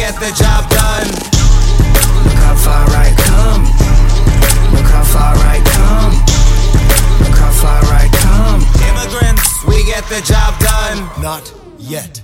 get the job done. Look how far I come. Look how far I come. Look how far I come. Immigrants, we get the job done. Not yet.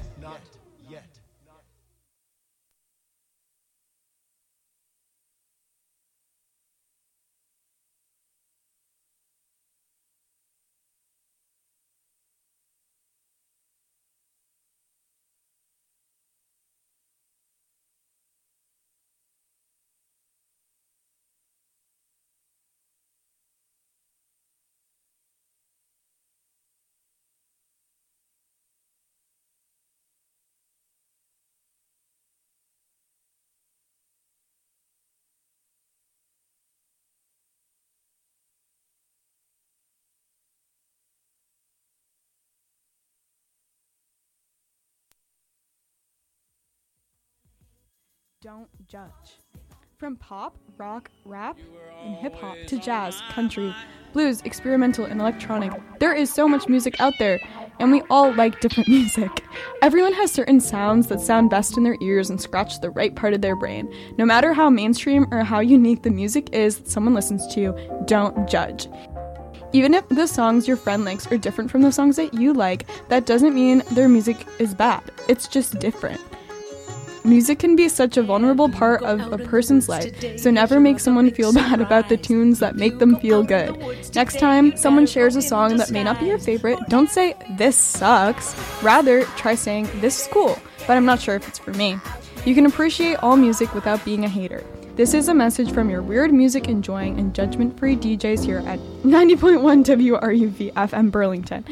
Don't judge. From pop, rock, rap, and hip-hop to jazz, country, blues, experimental, and electronic, there is so much music out there, and we all like different music. Everyone has certain sounds that sound best in their ears and scratch the right part of their brain. No matter how mainstream or how unique the music is that someone listens to, don't judge. Even if the songs your friend likes are different from the songs that you like, that doesn't mean their music is bad. It's just different. Music can be such a vulnerable part of a person's life, so never make someone feel bad about the tunes that make them feel good. Next time someone shares a song that may not be your favorite, don't say, "This sucks." Rather, try saying, "This is cool, but I'm not sure if it's for me." You can appreciate all music without being a hater. This is a message from your weird music enjoying and judgment-free DJs here at 90.1 WRUV FM Burlington.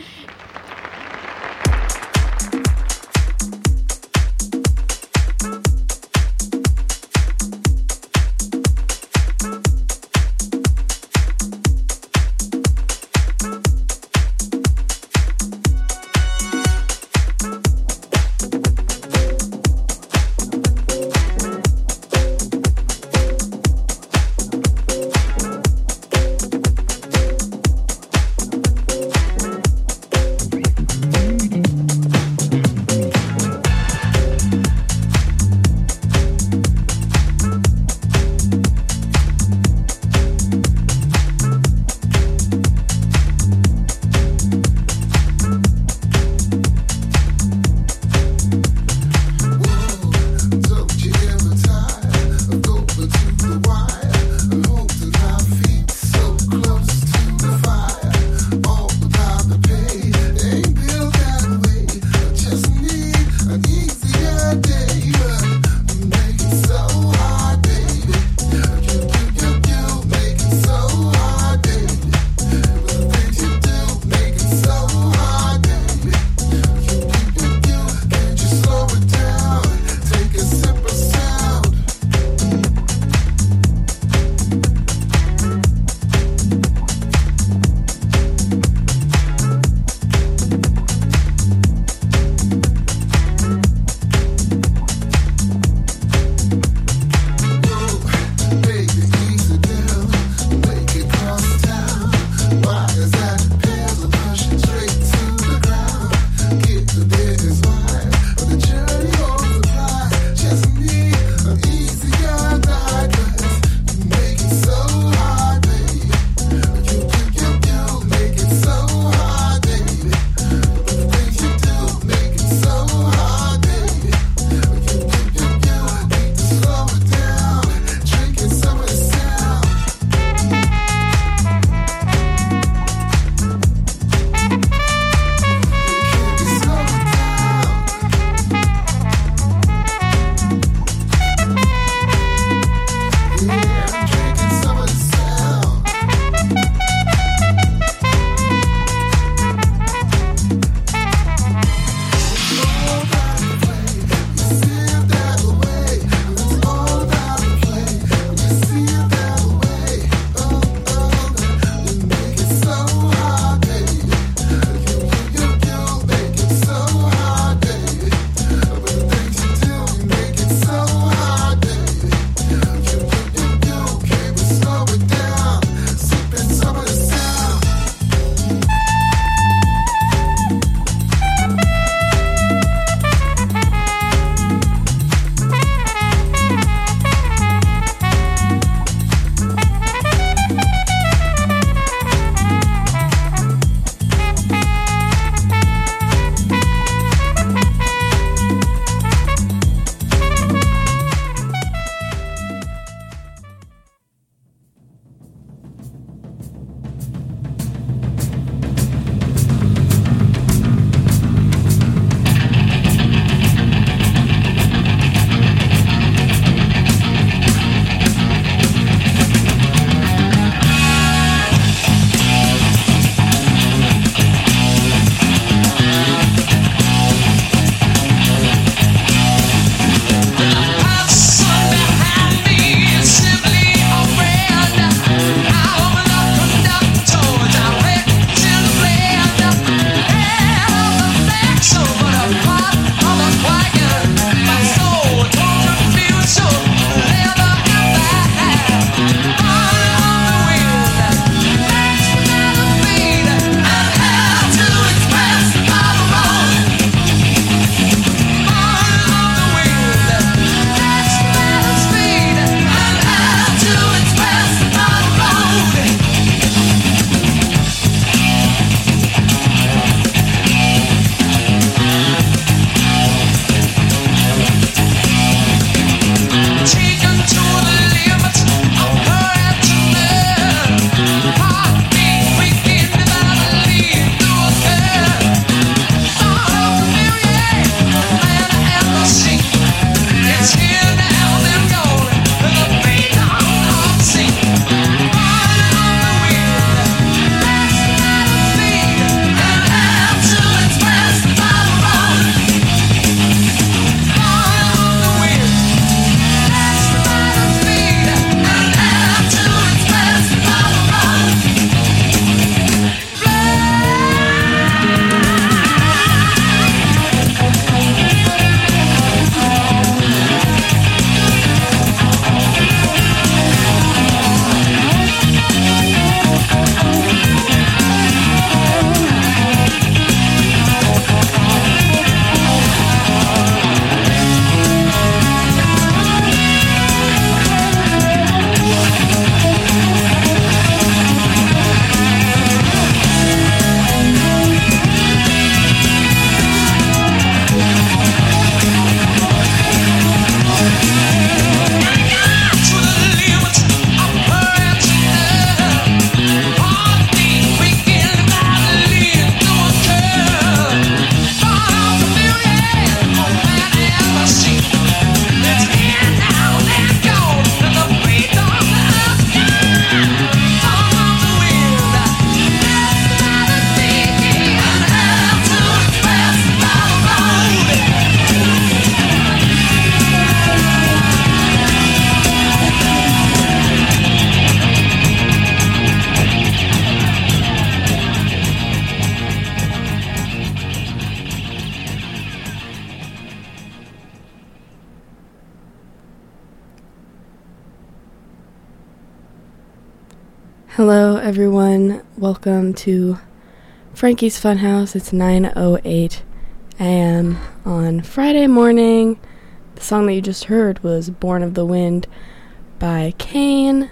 Hello everyone, welcome to Frankie's Funhouse. It's 9:08 a.m. on Friday morning. The song that you just heard was Born of the Wind by Kane.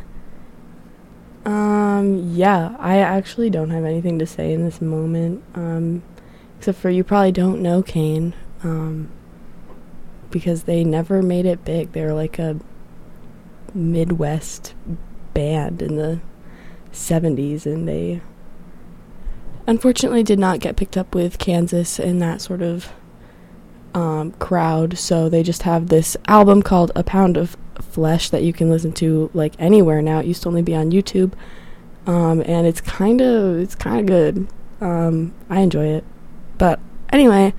I actually don't have anything to say in this moment, except for you probably don't know Kane, because they never made it big. They were like a Midwest band in the 70s, and they unfortunately did not get picked up with Kansas and that sort of crowd, so they just have this album called A Pound of Flesh that you can listen to like anywhere now. It used to only be on YouTube, and it's kind of good. I enjoy it. But anyway,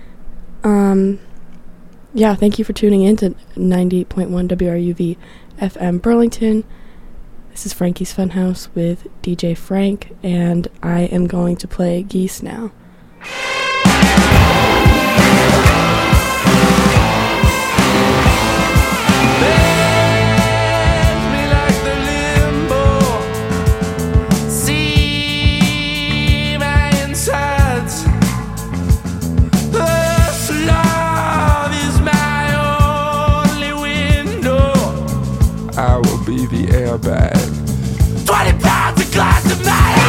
thank you for tuning in to 90.1 WRUV FM Burlington. This is Frankie's Funhouse with DJ Frank, and I am going to play Geese now. The airbag. 20 pounds of glass of matter.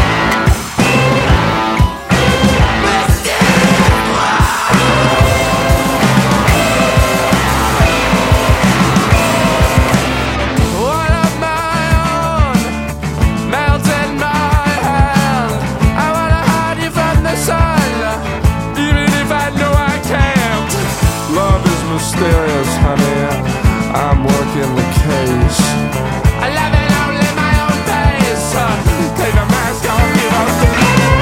One of my own melted my hand. I wanna hide you from the sun, even if I know I can't. Love is mysterious, honey. I'm working the case. I love it only my own pace. Take the mask off, give up the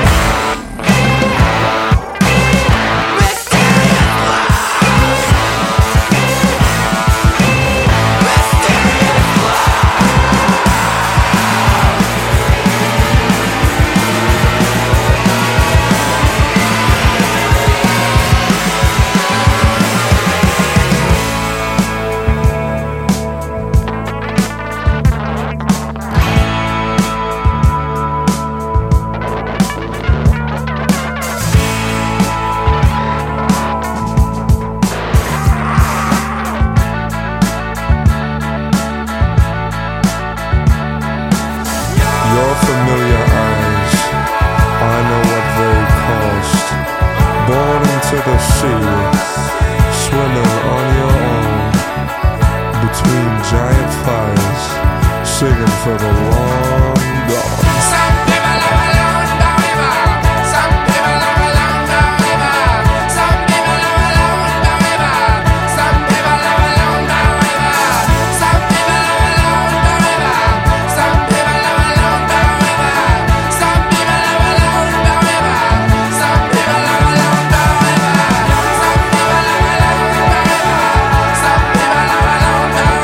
for the long gone. Some people live along the river. Some people live along the river. Some people live along the river. Some people live along the river. Some people live along the river. Some people live along the river. Some people live along the river. Some people live along the river. Some people live along the river. Some people live along the river.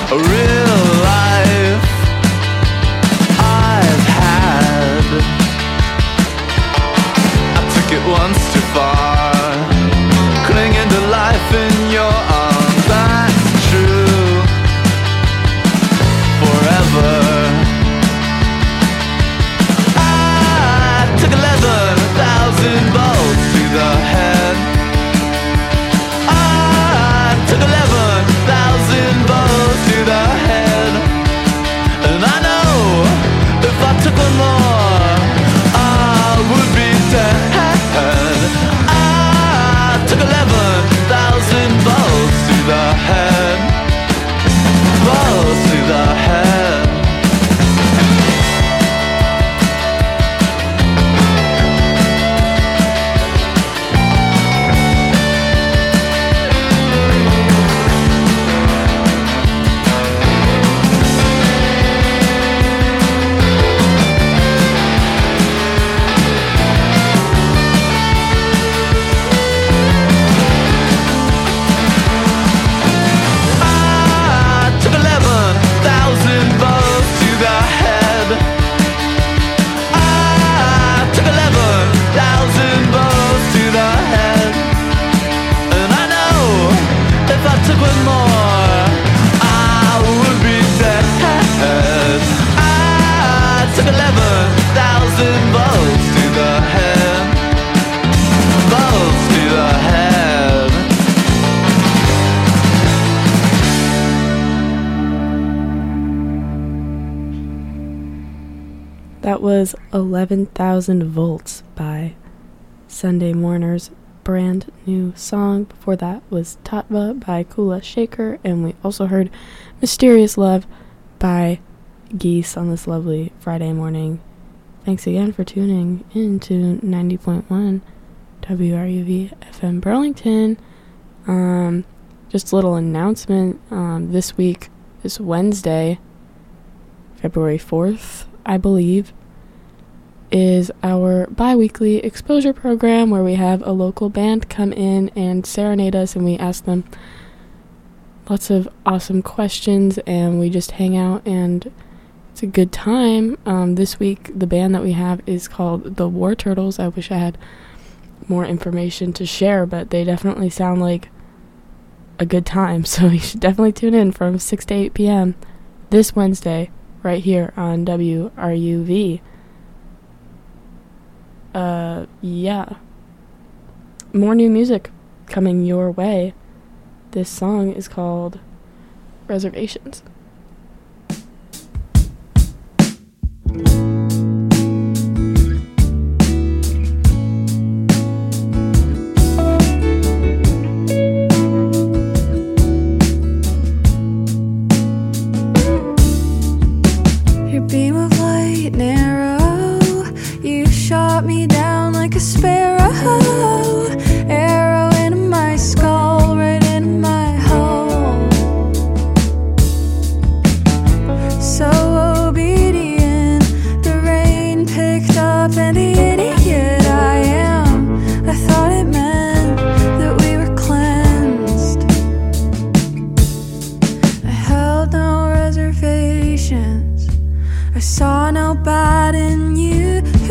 a real life I've had. I took it once too far, clinging to life in your arms. That's true, forever. I took 11,000 volts to the head. I took 11,000 volts to the head. And I know if I took one more, I would be dead. I took 11,000 volts to the head. Volts to the head. That was 11,000 Volts by Sunday Mourner's brand new song. Before that was Tatva by Kula Shaker, and we also heard Mysterious Love by Geese on this lovely Friday morning. Thanks again for tuning in to 90.1 WRUV FM Burlington. Just a little announcement. This week, this Wednesday, February 4th, I believe, is our bi-weekly exposure program where we have a local band come in and serenade us, and we ask them lots of awesome questions, and we just hang out, and it's a good time. This week, the band that we have is called the War Turtles. I wish I had more information to share, but they definitely sound like a good time, so you should definitely tune in from 6 to 8 p.m. this Wednesday, right here on WRUV. Yeah. More new music coming your way. This song is called Reservations. Your beam of light narrow, you shot me down like a sparrow. Arrow into my skull, right into my hull. So obedient, the rain picked up, and the idiot I am. I thought it meant that we were cleansed. I held no reservations, I saw no bad in you.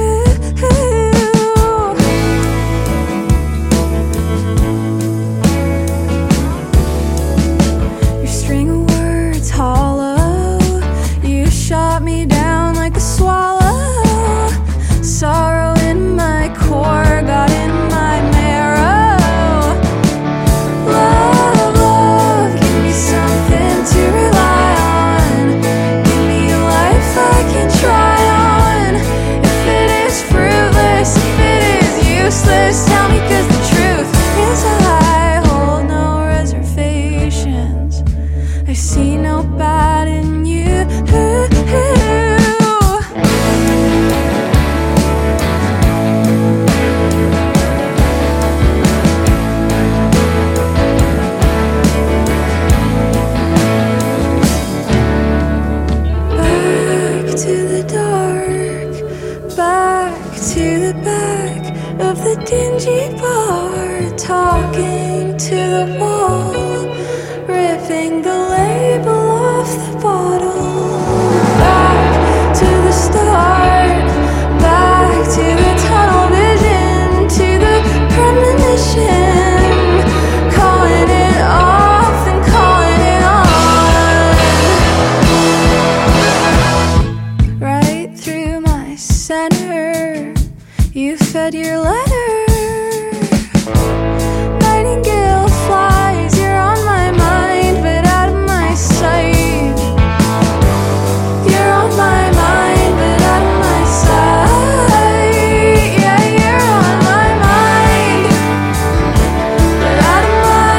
Your string of words hollow, you shot me down like a swallow. Sorrow in my core got in my marrow. Love, love, give me something to rely on. Give me a life I can try on. If it is fruitless, if it is useless, tell me, 'cause the truth is I hold no reservations. I see no bad in you. Back to the dark, back to the back of the dingy bar, talking to the wall, ripping the label off center. You fed your letter. Nightingale flies, you're on my mind, but out of my sight. You're on my mind, but out of my sight. Yeah, you're on my mind, but out of my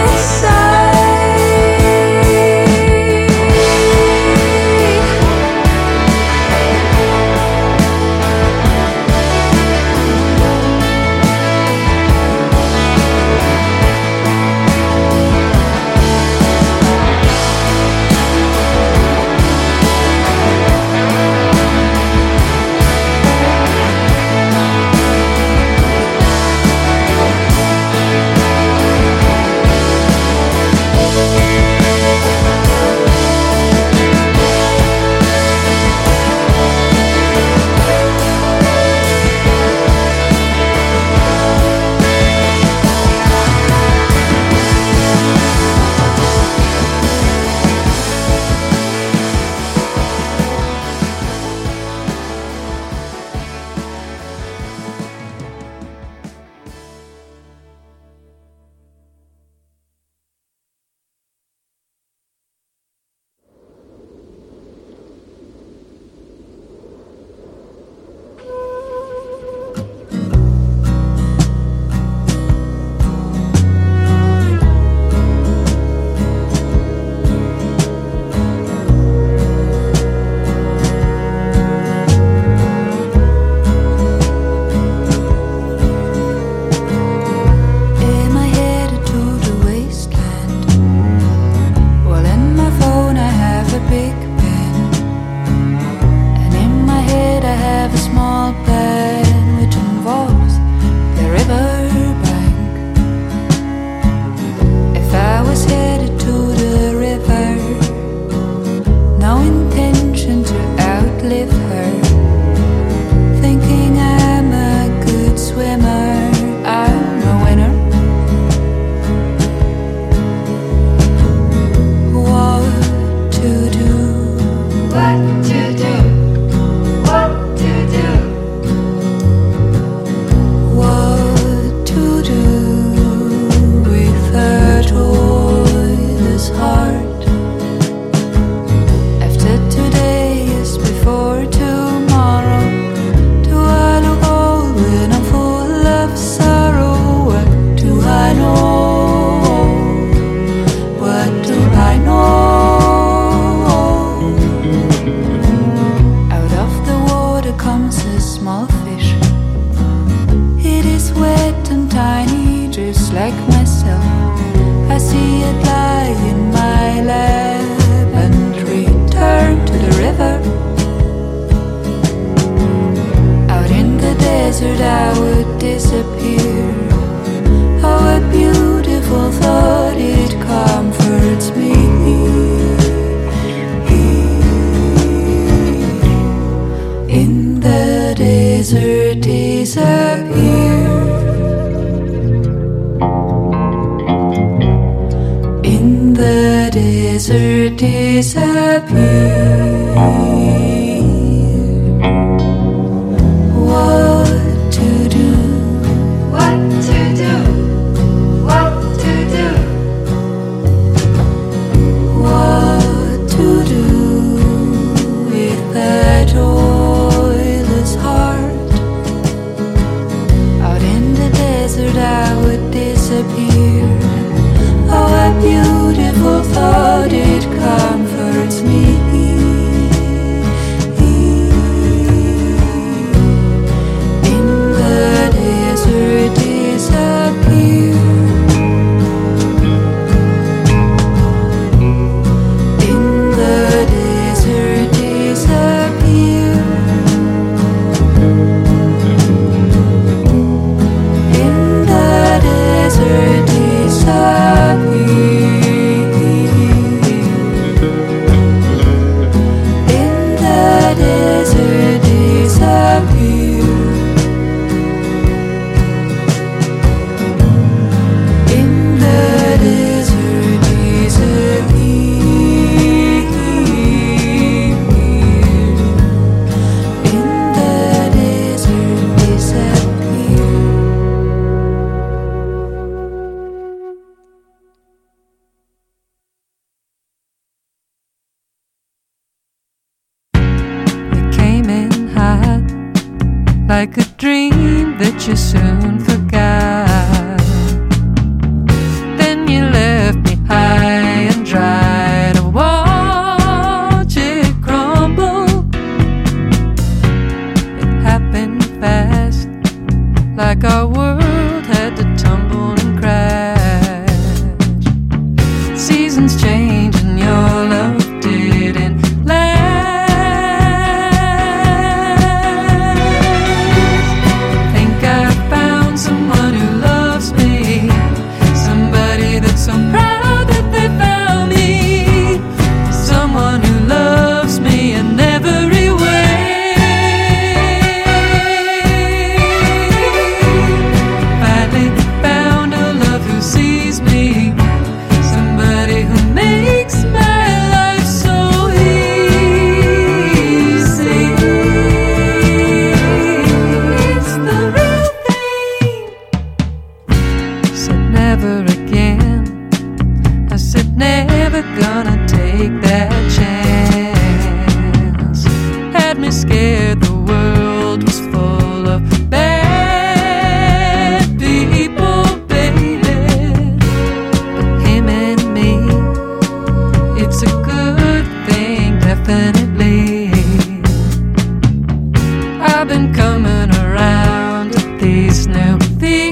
thought it comforts me. like a dream that you soon forgot. Then you left me high and dry to watch it crumble. It happened fast, like our world had to tumble and crash. Seasons change and your love didn't last. Think I found someone who loves me, somebody that's so proud that they found me, someone who loves me in every way. Finally found a love who sees me, somebody who makes my life so easy. It's the real thing. Said never again. I said never gonna take that chance. Had me scared the world was full of bad people, baby. But him and me, it's a good thing, definitely. I've been coming around to these new feelings.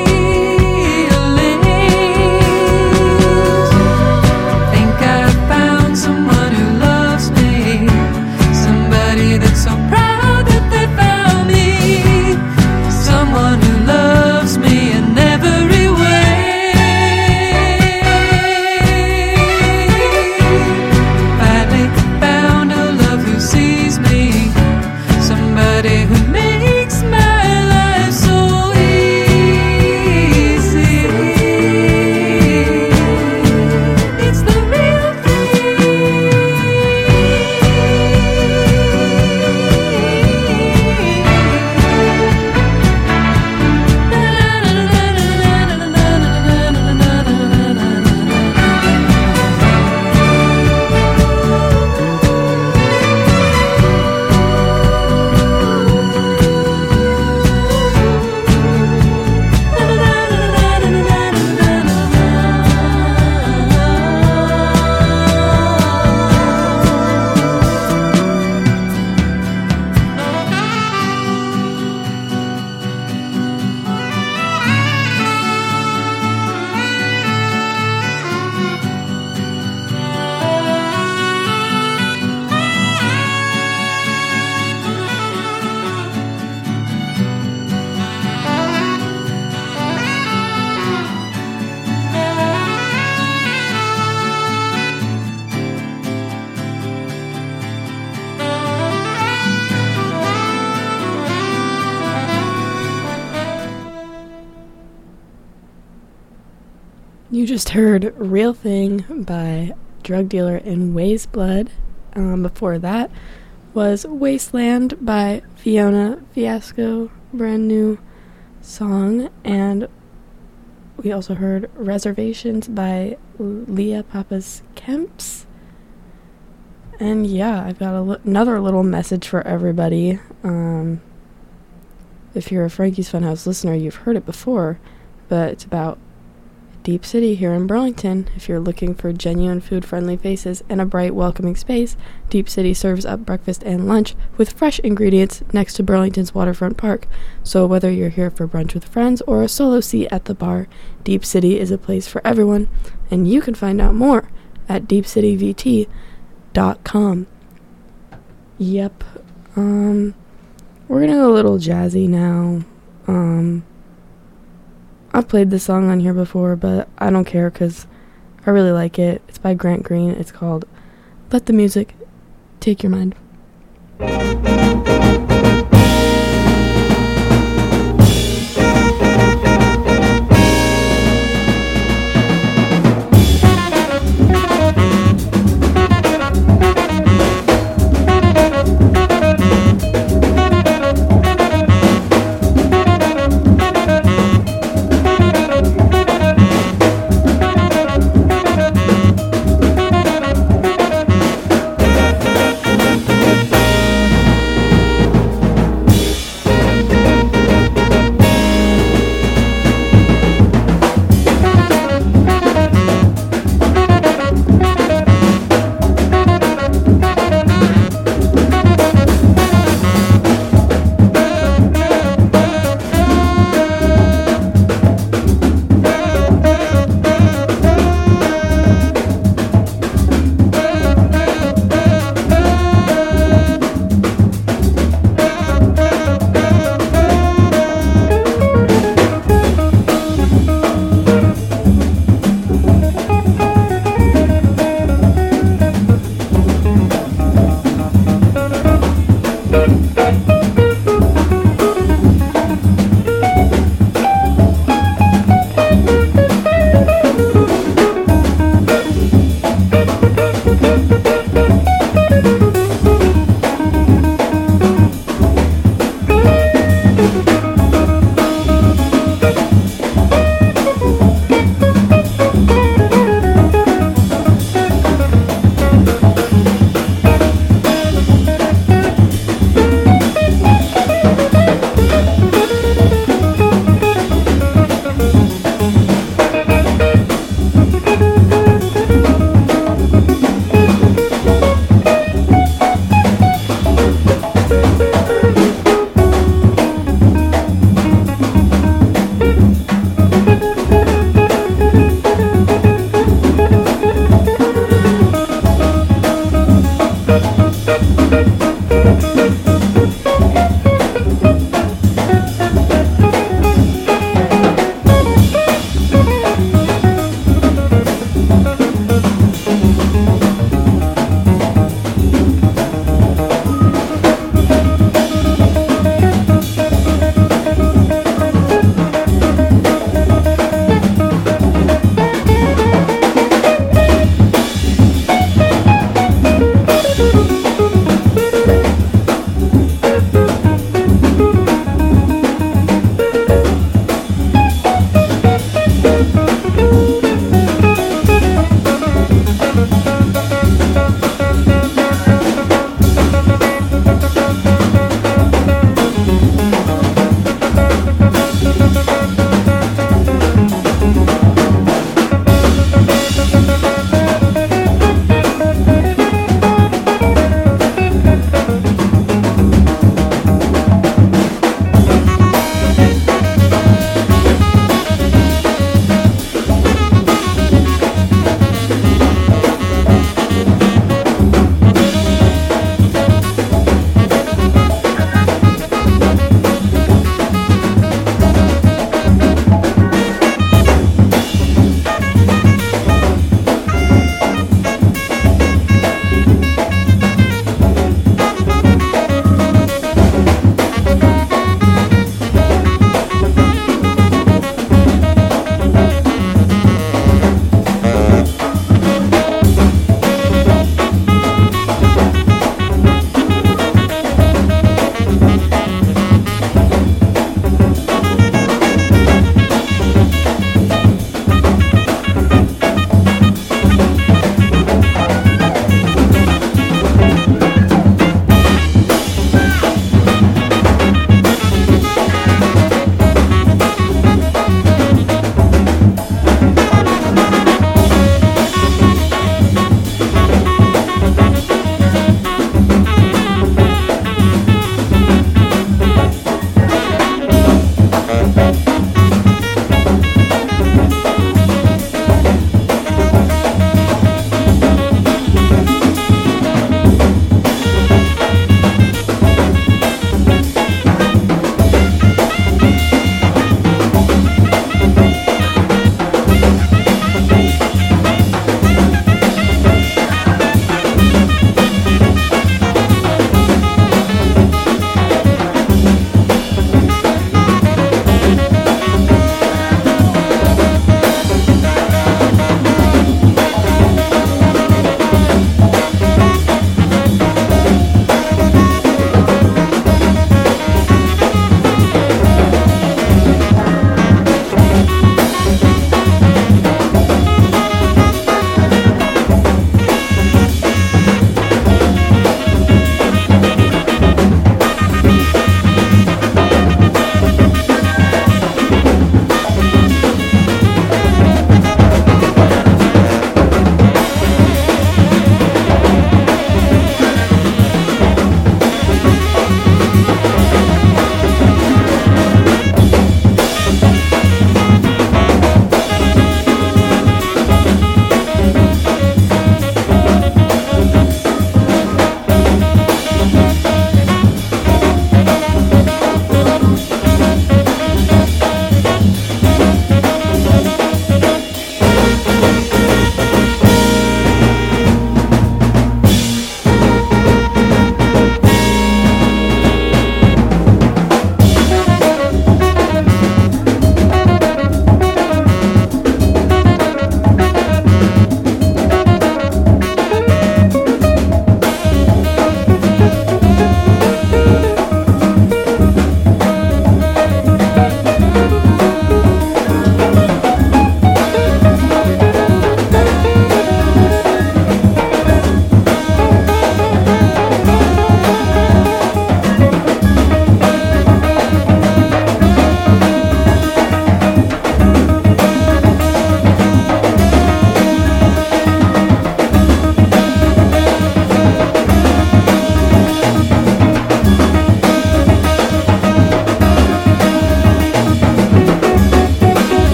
Think I found someone who loves me, somebody that's so proud that they found me, someone who loves me in every way. Finally found a love who sees me, somebody who makes my life so easy. It's the real You just heard Real Thing by Drug Dealer in Ways Blood. Before that was Wasteland by Fiona Fiasco, brand new song. And we also heard Reservations by Leah Pappas Kemps. And yeah, I've got another little message for everybody. If you're a Frankie's Funhouse listener, you've heard it before, but it's about Deep City here in Burlington. If you're looking for genuine food-friendly faces and a bright, welcoming space, Deep City serves up breakfast and lunch with fresh ingredients next to Burlington's waterfront park. So whether you're here for brunch with friends or a solo seat at the bar, Deep City is a place for everyone, and you can find out more at deepcityvt.com. Yep. We're gonna go a little jazzy now. I've played this song on here before, but I don't care because I really like it. It's by Grant Green. It's called Let the Music Take Your Mind.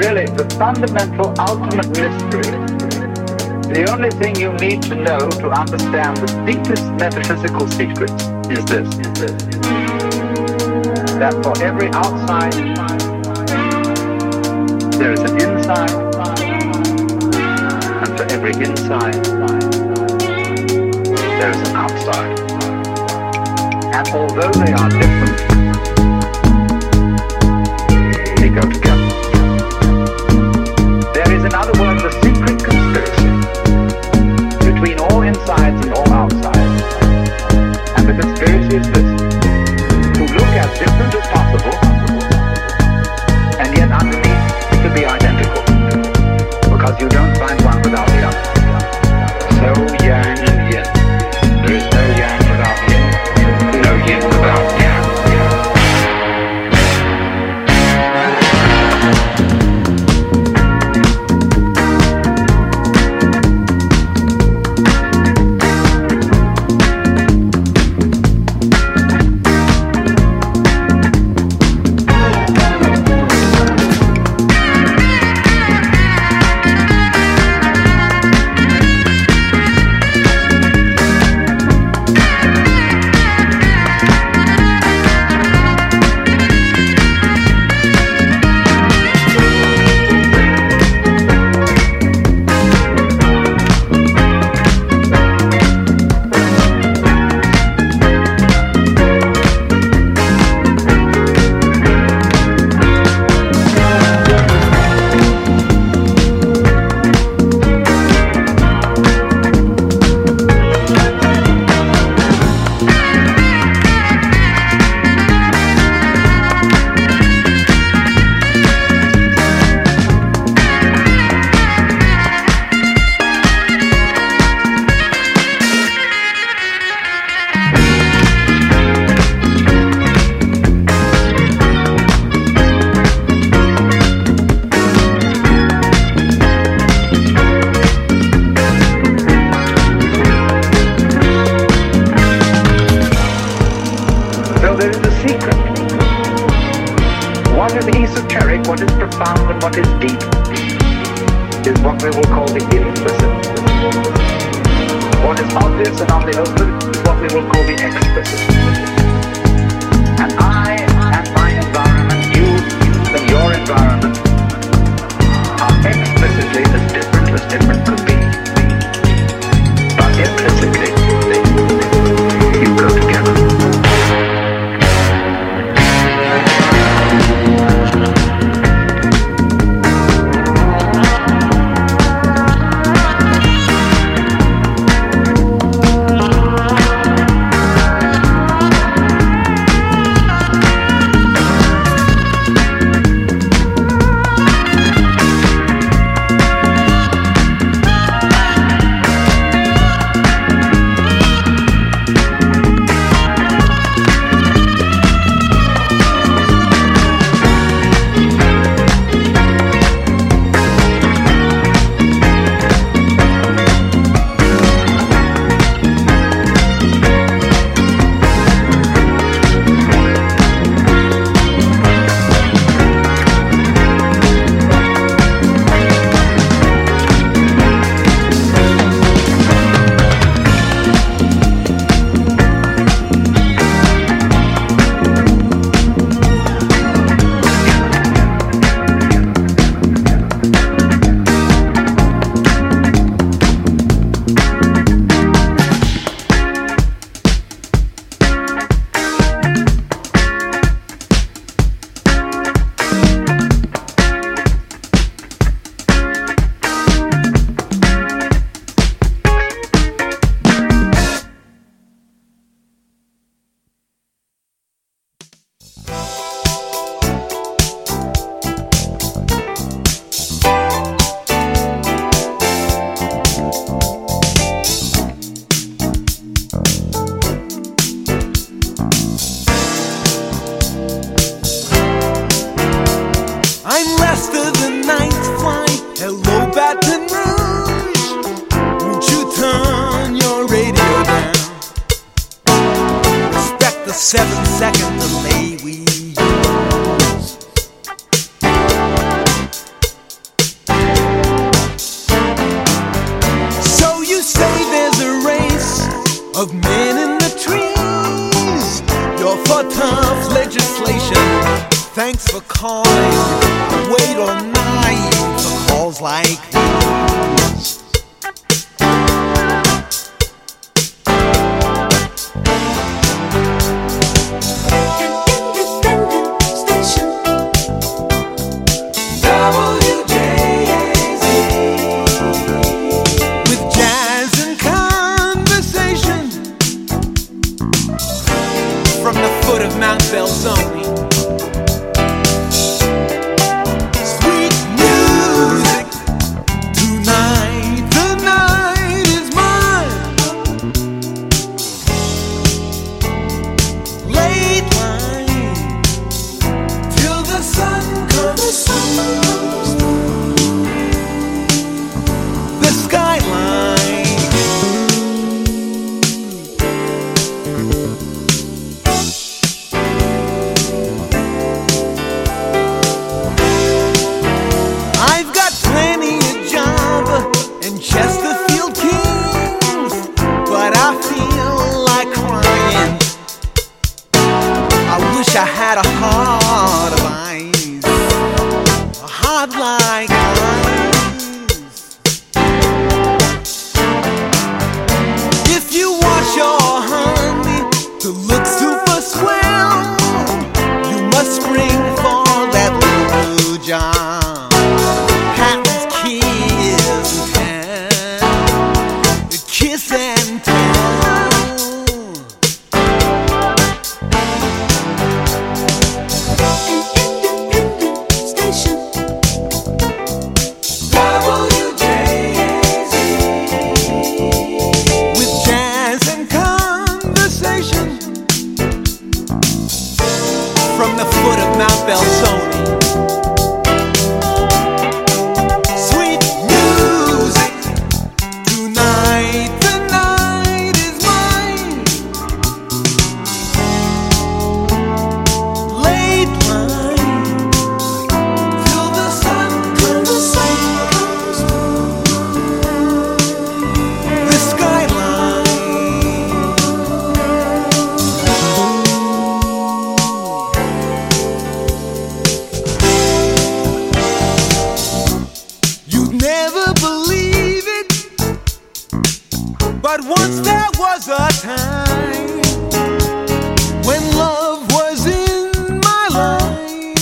really the fundamental, ultimate mystery. The only thing you need to know to understand the deepest metaphysical secret is this. That for every outside, there is an inside, and for every inside, there is an outside. And although they are different, they go together. There is, in other words, a secret conspiracy between all insides and all outsides. And the conspiracy is this: to look as different as possible, and yet underneath to be identical, because you don't find one without the other. So yang and yin. There is no yang without yin, no yin without yang. Thanks for calling. I wait all night for calls like these. With jazz and conversation from the foot of Mount Belzoni. Sweet music tonight, the night is mine. Late line till the sun comes through. The skyline. I've got plenty of Java and Chesterfield Kings, but I feel like crying. I wish I had a heart of ice, a heart like ice. If you want your honey to look super swell, you must spring for that little blue John. Patton's kiss and tell. Station. WJAZ. With jazz and conversation from the foot of Mount Belzoni. Sweet music tonight, the night is mine. Late line till the sun comes through. The skyline. You'd never believe it, but once there was a time when love was in my life.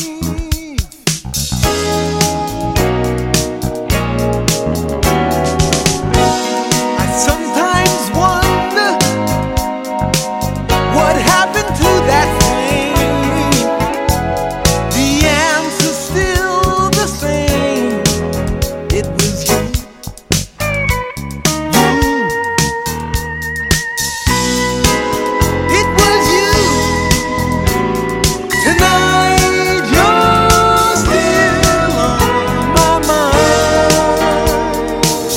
I sometimes wonder what happened to that thing. The answer's still the same. It was you. It was you. Tonight you're still on my mind.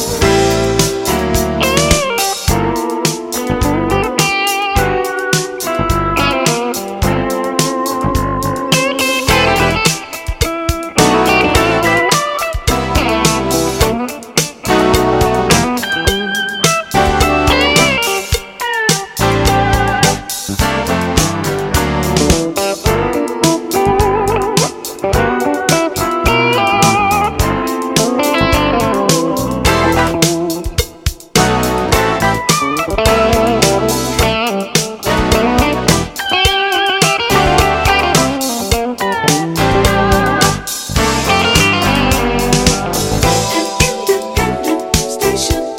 Station.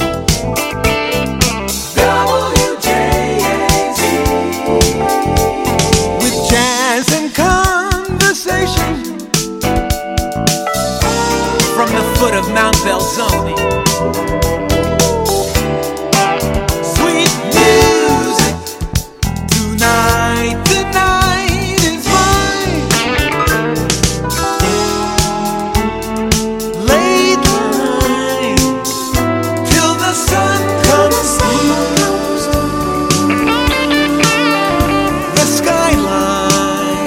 WJAZ. With jazz and conversation from the foot of Mount Belzoni. Sweet music tonight, the night is mine. Late line till the sun comes through. The skyline.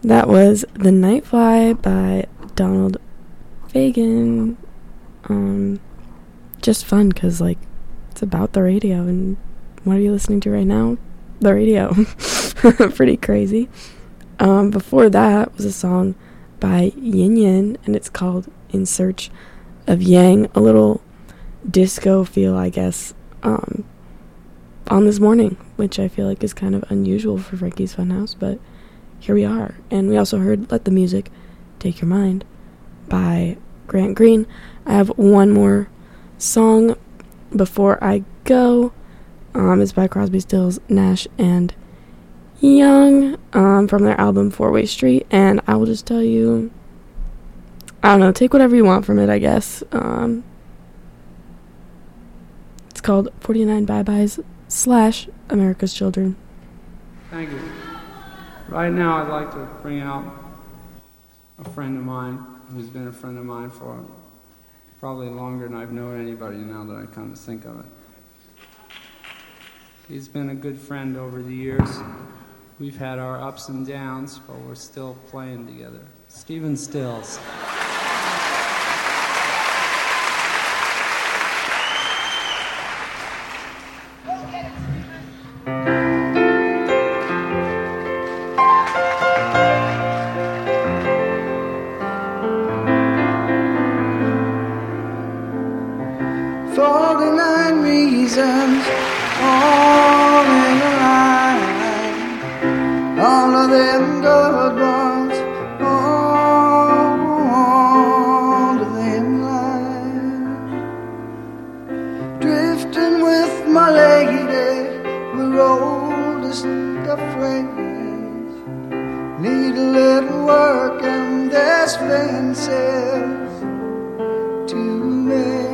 That was The Nightfly by Donald Fagen. Just fun because, like, it's about the radio, and what are you listening to right now? The radio. Pretty crazy. Before that was a song by Yin Yin, and it's called In Search of Yang. A little disco feel, I guess, on this morning, which I feel like is kind of unusual for Frankie's Funhouse, but here we are. And we also heard Let the Music Take Your Mind by Grant Green. I have one more song before I go. It's by Crosby, Stills, Nash, and Young, from their album 4-Way Street, and I will just tell you, I don't know, take whatever you want from it, I guess. It's called 49 Bye-Byes / America's Children. Thank you. Right now I'd like to bring out a friend of mine who's been a friend of mine for probably longer than I've known anybody, now that I come to think of it. He's been a good friend over the years. We've had our ups and downs, but we're still playing together. Stephen Stills. All of them good ones, all of them lies. Drifting with my lady, we're oldest of friends. Need a little work and there's fences to mend.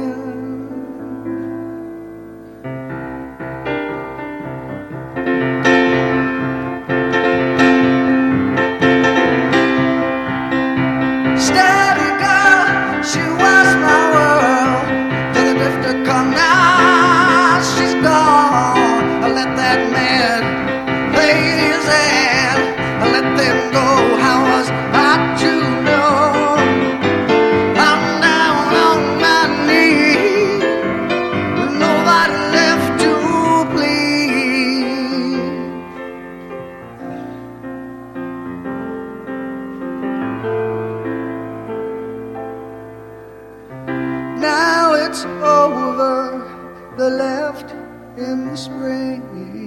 Now it's over, the left in the spring.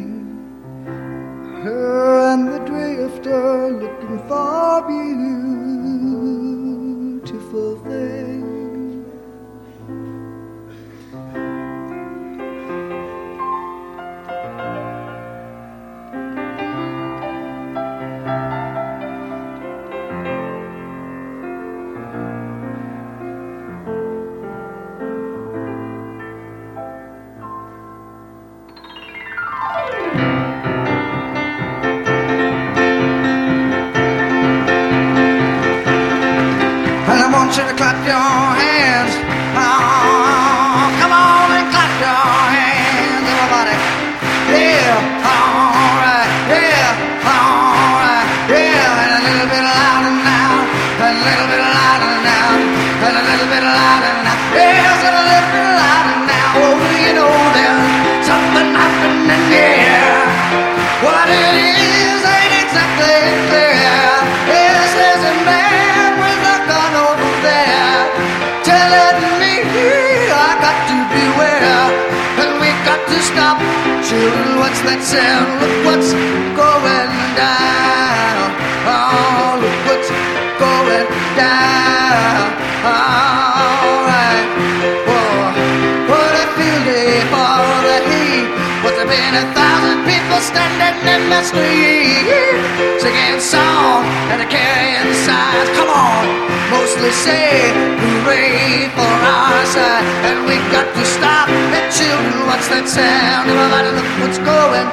Her and the drifter looking for beautiful things. You to clap your hands. Oh, come on and clap your hands, everybody. Yeah, all right, yeah, all right, yeah. And a little bit louder now, and a little bit louder now, and a little bit louder now. Yes, and a little bit louder now. Oh, you know there's something happening here. What it is ain't exactly clear. Yes, there's a man with a gun over there, telling me I got to beware, and we got to stop. Children, what's that sound? Look what's going down. Oh, look what's going down. All right. Oh, what a field day for the heat. Must have been 1,000 people standing in the street, singing songs and carrying signs. Come on, mostly say hooray for our side, and we got to stop. And children, what's that sound? Everybody look what's going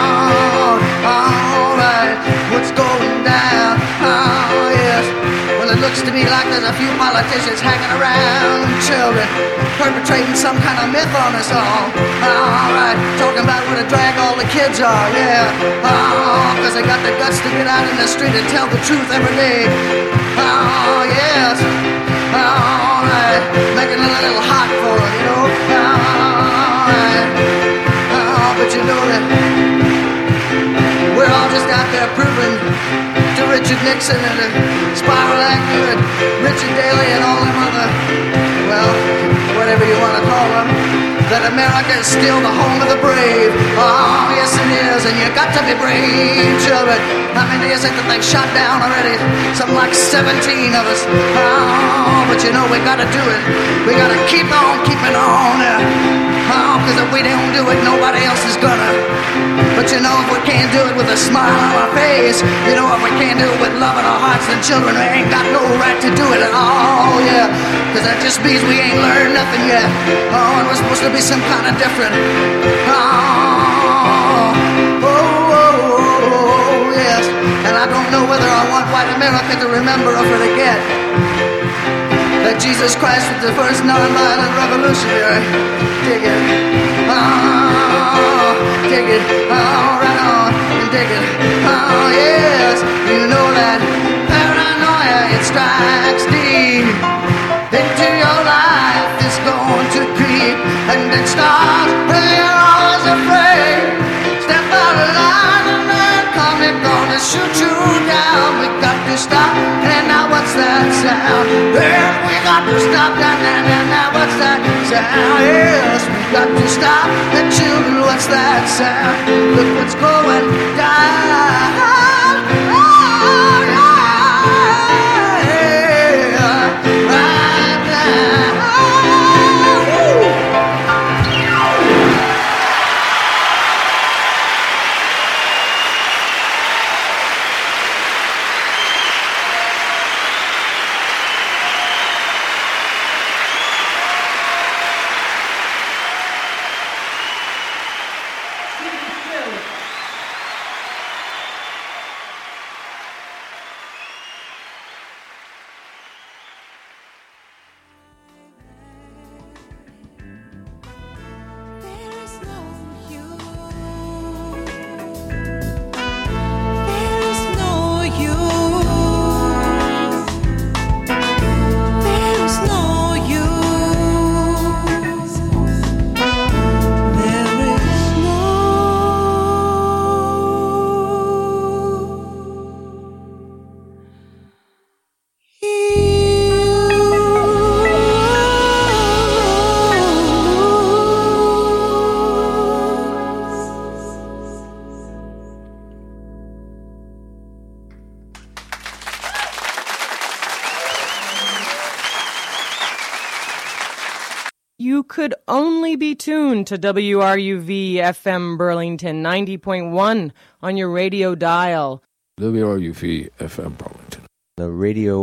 down. All right, what's going down? Oh yes, well it looks to me like there's a few politicians hanging around children, perpetrating some kind of myth on us all. Alright, talking about where to drag all the kids are, yeah. Oh, cause they got the guts to get out in the street and tell the truth every day. Oh, yes. Alright, making it a little hot for them, you know. Alright. Oh, but you know that we're all just out there proving to Richard Nixon and to Spiral Agnew and Richard Daley and all them other, well, whatever you want to call them, that America is still the home of the brave. Oh, yes it is, and you got to be brave, children. How many is it that they shot down already? Something like 17 of us. Oh, but you know we got to do it. We got to keep on keeping on. Oh, because if we don't do it, nobody else is gonna. But you know, if we can't do it with a smile on our face, you know, if we can't do it with love in our hearts, then children, we ain't got no right to do it at all, yeah. Because that just means we ain't learned nothing yet. Oh, and we're supposed to be some kind of different. Oh, yes. And I don't know whether I want white America to remember or forget that Jesus Christ was the first nonviolent revolutionary. Dig it. Oh, dig it. Oh, right on. And dig it. Oh, yes. You know that paranoia, it strikes deep into your life. It's going to creep. And it starts when you're always afraid. Step out of line and then come. They're gonna shoot you down. We got to stop. And now what's that sound? Well, we got to stop. Now what's that sound? Yes, we got to stop. The children, what's that sound? Look what's going down. Oh, yeah, right now. You could only be tuned to WRUV FM Burlington 90.1 on your radio dial. WRUV FM Burlington. The radio